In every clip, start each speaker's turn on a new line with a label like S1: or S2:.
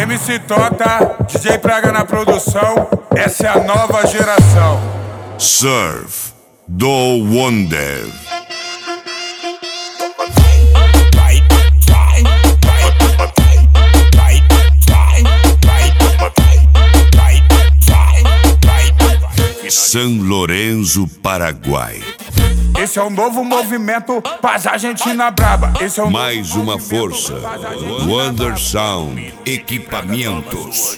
S1: MC Tota, DJ Praga na produção, essa é a nova geração.
S2: Surf do Wonder. São Lourenço, Paraguai.
S1: Esse é o novo movimento paz Argentina braba. Esse é o
S2: mais uma força. Wonder Sound Equipamentos.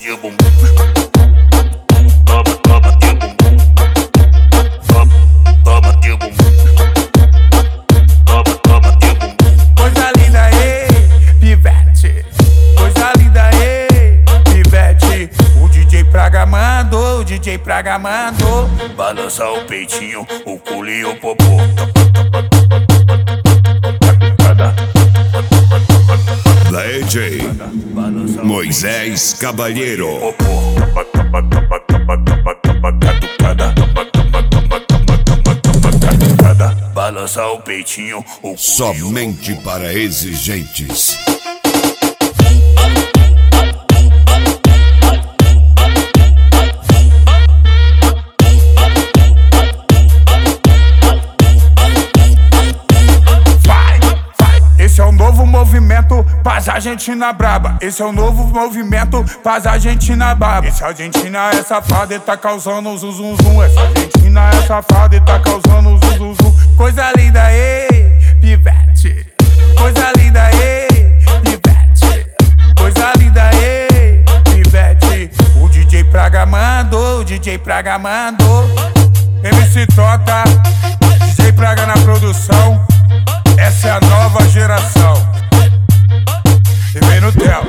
S1: Coisa linda, pivete. Coisa linda, pivete. O DJ Praga mandou, o DJ Praga mandou
S3: balançar o peitinho, o culo e o popô.
S2: DJ Moisés Cabalheiro.
S3: Balançar o peitinho, o culo.
S2: Somente para exigentes.
S1: Esse é o novo movimento paz Argentina braba. Esse é o novo movimento paz Argentina braba. Essa Argentina é safada e tá causando zum zum zum. Essa Argentina é safada e tá causando zum zum zum. Coisa linda, pivete. Coisa linda, pivete. Coisa linda, pivete. O DJ Praga mandou, o DJ Praga mandou. MC Tota, DJ Praga na produção. Essa é a nova geração. E vem no tel.